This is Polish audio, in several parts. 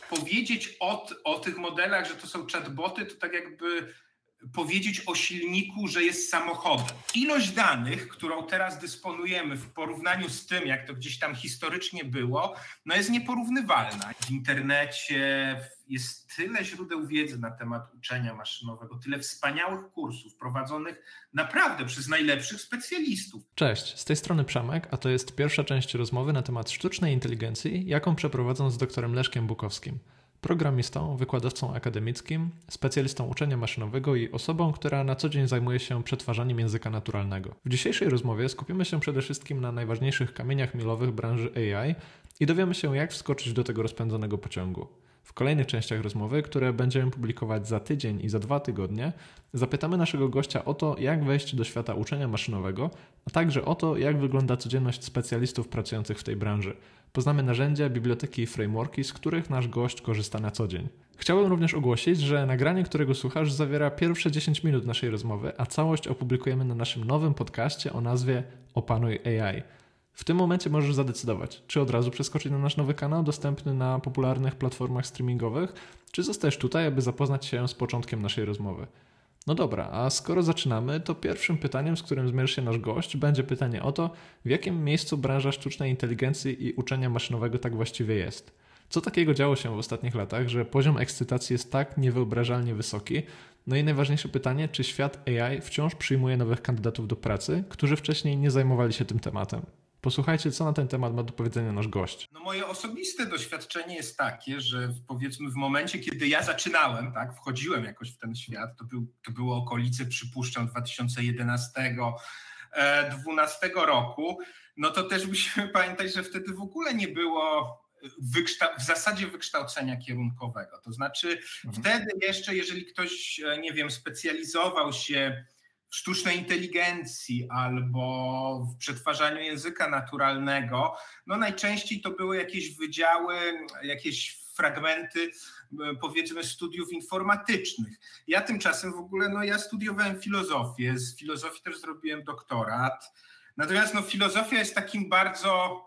powiedzieć o tych modelach, że to są chatboty, to tak jakby powiedzieć o silniku, że jest samochodem. Ilość danych, którą teraz dysponujemy w porównaniu z tym, jak to gdzieś tam historycznie było, no jest nieporównywalna. W internecie jest tyle źródeł wiedzy na temat uczenia maszynowego, tyle wspaniałych kursów prowadzonych naprawdę przez najlepszych specjalistów. Cześć, z tej strony Przemek, a to jest pierwsza część rozmowy na temat sztucznej inteligencji, jaką przeprowadzam z doktorem Leszkiem Bukowskim. Programistą, wykładowcą akademickim, specjalistą uczenia maszynowego i osobą, która na co dzień zajmuje się przetwarzaniem języka naturalnego. W dzisiejszej rozmowie skupimy się przede wszystkim na najważniejszych kamieniach milowych branży AI i dowiemy się, jak wskoczyć do tego rozpędzonego pociągu. W kolejnych częściach rozmowy, które będziemy publikować za tydzień i za 2 tygodnie, zapytamy naszego gościa o to, jak wejść do świata uczenia maszynowego, a także o to, jak wygląda codzienność specjalistów pracujących w tej branży. Poznamy narzędzia, biblioteki i frameworki, z których nasz gość korzysta na co dzień. Chciałbym również ogłosić, że nagranie, którego słuchasz, zawiera pierwsze 10 minut naszej rozmowy, a całość opublikujemy na naszym nowym podcaście o nazwie Opanuj AI. W tym momencie możesz zadecydować, czy od razu przeskoczyć na nasz nowy kanał dostępny na popularnych platformach streamingowych, czy zostajesz tutaj, aby zapoznać się z początkiem naszej rozmowy. No dobra, a skoro zaczynamy, to pierwszym pytaniem, z którym zmierzy się nasz gość, będzie pytanie o to, w jakim miejscu branża sztucznej inteligencji i uczenia maszynowego tak właściwie jest. Co takiego działo się w ostatnich latach, że poziom ekscytacji jest tak niewyobrażalnie wysoki? No i najważniejsze pytanie, czy świat AI wciąż przyjmuje nowych kandydatów do pracy, którzy wcześniej nie zajmowali się tym tematem? Posłuchajcie, co na ten temat ma do powiedzenia nasz gość. No moje osobiste doświadczenie jest takie, że powiedzmy w momencie, kiedy ja zaczynałem, tak, wchodziłem jakoś w ten świat, to było okolice, przypuszczam, 2011-2012 roku, no to też musimy pamiętać, że wtedy w ogóle nie było w zasadzie wykształcenia kierunkowego. To znaczy wtedy jeszcze, jeżeli ktoś, nie wiem, specjalizował się w sztucznej inteligencji albo w przetwarzaniu języka naturalnego, no najczęściej to były jakieś wydziały, jakieś fragmenty, powiedzmy, studiów informatycznych. Ja tymczasem w ogóle, no ja studiowałem filozofię, z filozofii też zrobiłem doktorat, natomiast no filozofia jest takim bardzo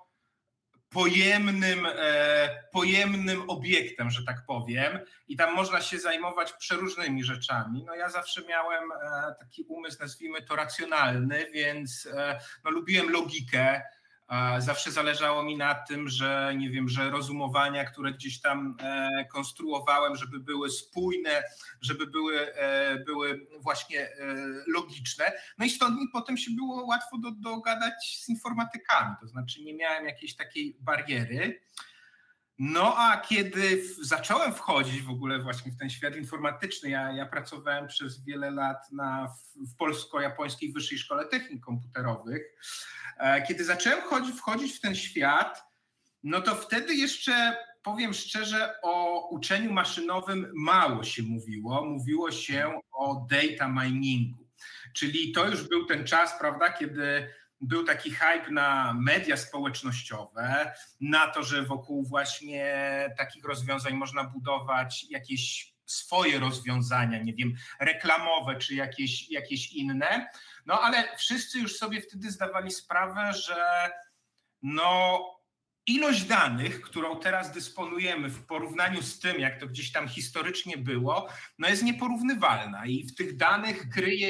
pojemnym obiektem, że tak powiem, i tam można się zajmować przeróżnymi rzeczami. No ja zawsze miałem taki umysł, nazwijmy to racjonalny, więc no, lubiłem logikę. Zawsze zależało mi na tym, że nie wiem, że rozumowania, które gdzieś tam konstruowałem, żeby były spójne, żeby były właśnie logiczne. No i stąd mi potem się było łatwo dogadać z informatykami, to znaczy nie miałem jakiejś takiej bariery. No a kiedy zacząłem wchodzić w ogóle właśnie w ten świat informatyczny, ja pracowałem przez wiele lat w Polsko-Japońskiej Wyższej Szkole Technik Komputerowych. Kiedy zacząłem wchodzić w ten świat, no to wtedy jeszcze, powiem szczerze, o uczeniu maszynowym mało się mówiło. Mówiło się o data miningu, czyli to już był ten czas, prawda, kiedy był taki hype na media społecznościowe, na to, że wokół właśnie takich rozwiązań można budować jakieś swoje rozwiązania, nie wiem, reklamowe czy jakieś inne. No ale wszyscy już sobie wtedy zdawali sprawę, że no ilość danych, którą teraz dysponujemy w porównaniu z tym, jak to gdzieś tam historycznie było, no jest nieporównywalna i w tych danych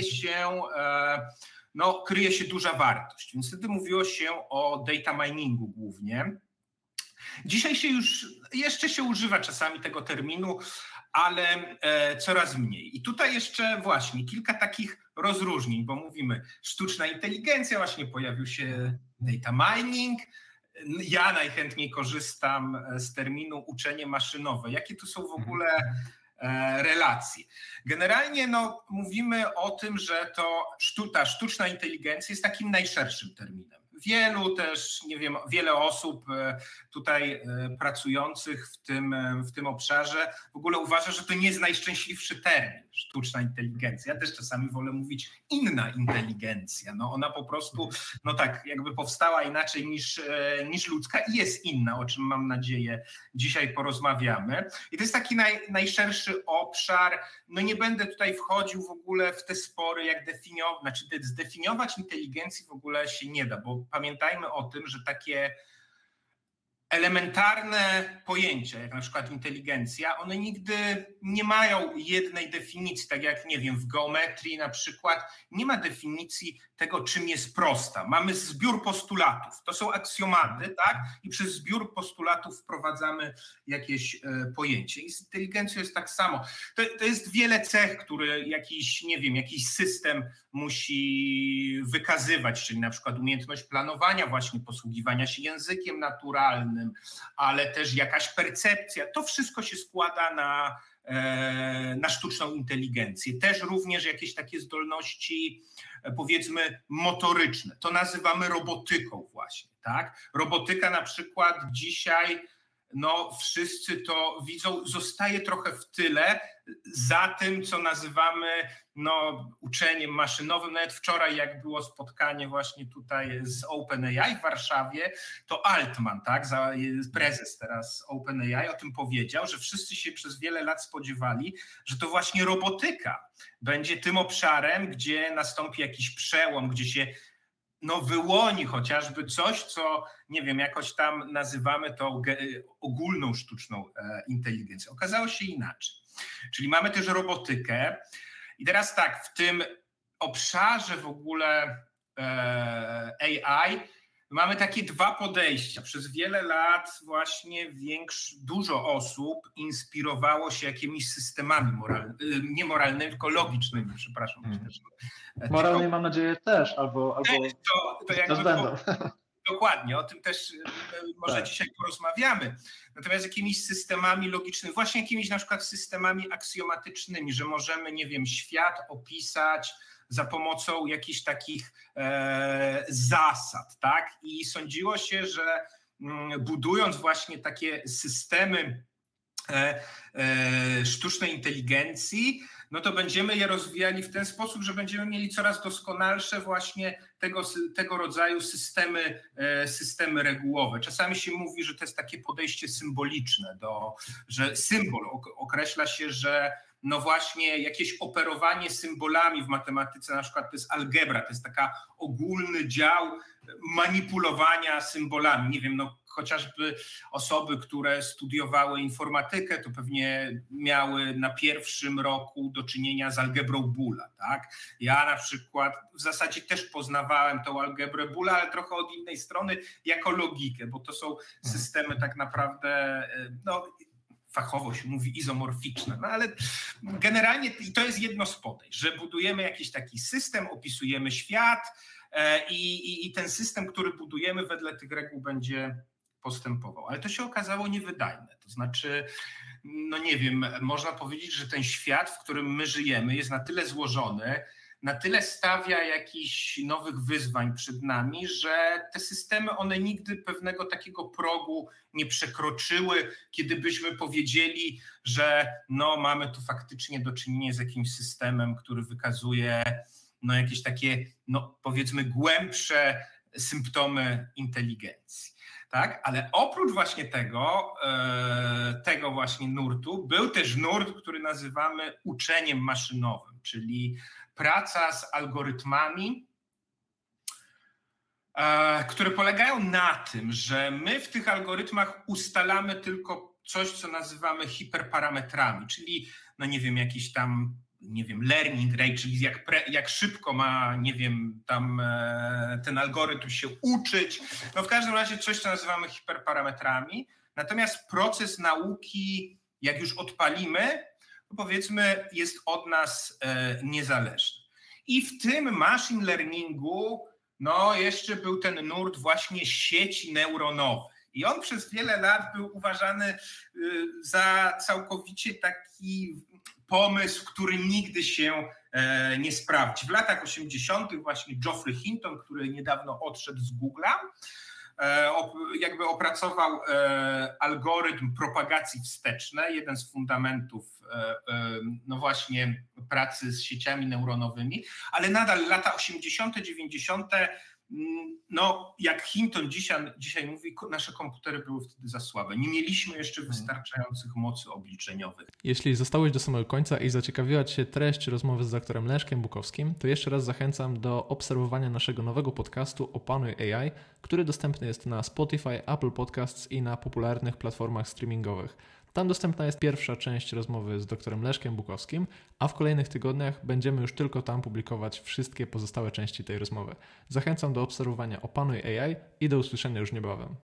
kryje się duża wartość. Więc wtedy mówiło się o data miningu głównie. Dzisiaj jeszcze się używa czasami tego terminu, ale coraz mniej. I tutaj jeszcze właśnie kilka takich rozróżnień, bo mówimy sztuczna inteligencja, właśnie pojawił się data mining. Ja najchętniej korzystam z terminu uczenie maszynowe. Jakie tu są w ogóle relacje? Generalnie no, mówimy o tym, że ta sztuczna inteligencja jest takim najszerszym terminem. Wiele osób tutaj pracujących w tym obszarze w ogóle uważa, że to nie jest najszczęśliwszy termin, sztuczna inteligencja. Ja też czasami wolę mówić inna inteligencja. No ona po prostu, no tak, jakby powstała inaczej niż ludzka i jest inna, o czym mam nadzieję dzisiaj porozmawiamy. I to jest taki najszerszy obszar. No nie będę tutaj wchodził w ogóle w te spory, jak zdefiniować inteligencję w ogóle się nie da, bo pamiętajmy o tym, że takie elementarne pojęcia, jak na przykład inteligencja, one nigdy nie mają jednej definicji, tak jak, nie wiem, w geometrii na przykład nie ma definicji tego, czym jest prosta. Mamy zbiór postulatów, to są aksjomaty, tak? I przez zbiór postulatów wprowadzamy jakieś pojęcie. I z inteligencją jest tak samo. To jest wiele cech, które jakiś, nie wiem, jakiś system musi wykazywać, czyli na przykład umiejętność planowania, właśnie posługiwania się językiem naturalnym, ale też jakaś percepcja. To wszystko się składa na sztuczną inteligencję. Też również jakieś takie zdolności, powiedzmy, motoryczne. To nazywamy robotyką właśnie, tak? Robotyka na przykład dzisiaj, no wszyscy to widzą, zostaje trochę w tyle za tym, co nazywamy uczeniem maszynowym. Nawet wczoraj, jak było spotkanie właśnie tutaj z OpenAI w Warszawie, to Altman, tak, prezes teraz OpenAI, o tym powiedział, że wszyscy się przez wiele lat spodziewali, że to właśnie robotyka będzie tym obszarem, gdzie nastąpi jakiś przełom, gdzie się wyłoni chociażby coś, co, nie wiem, jakoś tam nazywamy to ogólną sztuczną inteligencją. Okazało się inaczej. Czyli mamy też robotykę i teraz tak, w tym obszarze w ogóle AI mamy takie dwa podejścia. Przez wiele lat właśnie dużo osób inspirowało się jakimiś systemami nie moralnymi, tylko logicznymi, przepraszam. Moralnej mam nadzieję też, albo to jakby będą. Dokładnie, o tym też może dzisiaj porozmawiamy. Natomiast jakimiś systemami logicznymi, właśnie jakimiś na przykład systemami aksjomatycznymi, że możemy, nie wiem, świat opisać za pomocą jakichś takich zasad, tak? I sądziło się, że budując właśnie takie systemy sztucznej inteligencji, no to będziemy je rozwijali w ten sposób, że będziemy mieli coraz doskonalsze właśnie tego rodzaju systemy regułowe. Czasami się mówi, że to jest takie podejście symboliczne, że symbol określa się, że no właśnie jakieś operowanie symbolami w matematyce, na przykład to jest algebra, to jest taka ogólny dział manipulowania symbolami. Nie wiem, chociażby osoby, które studiowały informatykę, to pewnie miały na pierwszym roku do czynienia z algebrą Boola, tak? Ja na przykład w zasadzie też poznawałem tą algebrę Boola, ale trochę od innej strony, jako logikę, bo to są systemy tak naprawdę, fachowo się mówi izomorficzne, ale generalnie to jest jedno z podejść, że budujemy jakiś taki system, opisujemy świat i ten system, który budujemy wedle tych reguł będzie postępował. Ale to się okazało niewydajne. To znaczy, nie wiem, można powiedzieć, że ten świat, w którym my żyjemy, jest na tyle złożony, na tyle stawia jakichś nowych wyzwań przed nami, że te systemy, one nigdy pewnego takiego progu nie przekroczyły, kiedy byśmy powiedzieli, że mamy tu faktycznie do czynienia z jakimś systemem, który wykazuje jakieś takie, powiedzmy, głębsze symptomy inteligencji. Tak? Ale oprócz właśnie tego właśnie nurtu, był też nurt, który nazywamy uczeniem maszynowym, czyli praca z algorytmami, które polegają na tym, że my w tych algorytmach ustalamy tylko coś, co nazywamy hiperparametrami, czyli, nie wiem, jakiś tam, learning rate, czyli jak szybko ma, tam ten algorytm się uczyć. W każdym razie coś, co nazywamy hiperparametrami. Natomiast proces nauki, jak już odpalimy, to powiedzmy, jest od nas niezależny. I w tym machine learningu, jeszcze był ten nurt właśnie sieci neuronowych. I on przez wiele lat był uważany za całkowicie taki pomysł, który nigdy się nie sprawdzi. W latach 80. właśnie Geoffrey Hinton, który niedawno odszedł z Google'a, jakby opracował algorytm propagacji wstecznej, jeden z fundamentów właśnie pracy z sieciami neuronowymi, ale nadal lata 80., 90. No, jak Hinton dzisiaj mówi, nasze komputery były wtedy za słabe. Nie mieliśmy jeszcze wystarczających mocy obliczeniowych. Jeśli zostałeś do samego końca i zaciekawiła Cię treść rozmowy z doktorem Leszkiem Bukowskim, to jeszcze raz zachęcam do obserwowania naszego nowego podcastu Opanuj AI, który dostępny jest na Spotify, Apple Podcasts i na popularnych platformach streamingowych. Tam dostępna jest pierwsza część rozmowy z doktorem Leszkiem Bukowskim, a w kolejnych tygodniach będziemy już tylko tam publikować wszystkie pozostałe części tej rozmowy. Zachęcam do obserwowania Opanuj AI i do usłyszenia już niebawem.